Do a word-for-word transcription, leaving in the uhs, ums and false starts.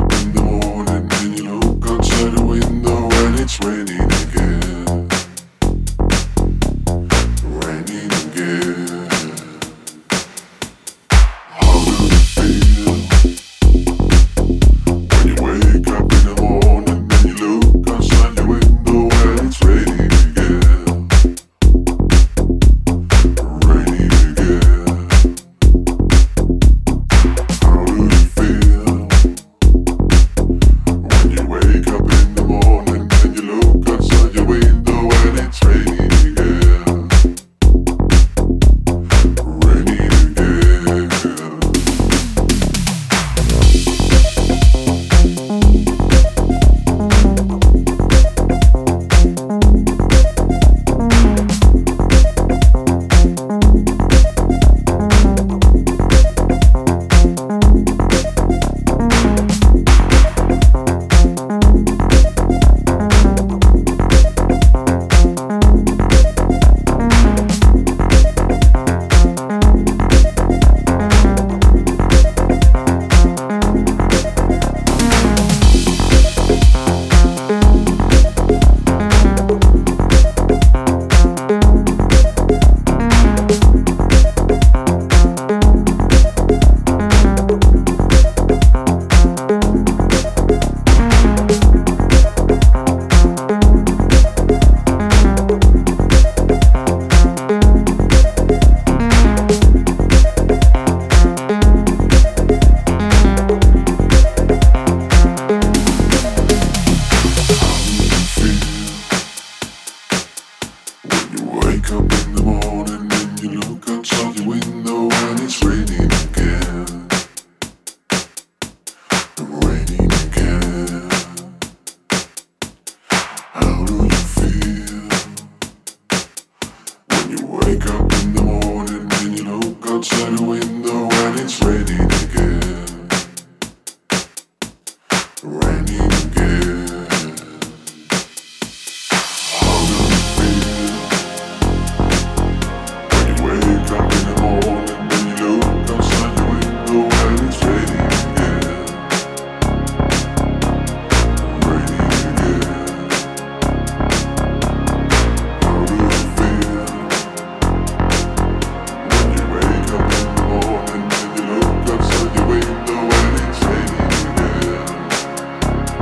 up in the morning and you look outside the window and it's raining again. Raining again. How do you feel when you wake up in the morning and you look outside the window and it's raining again? Raining again. How do you feel when you wake up in the morning and you look outside your window and it's raining again? Raining again. Wake up in the morning and you look outside your window and it's raining again. Raining again. How do you feel when you wake up in the morning and you look outside the window and it's raining again? Raining again. How do you feel? Wake up in the morning and you look outside your window and it's raining again. Raining again. How do you feel when you wake up in the morning and you look outside your window and it's raining again?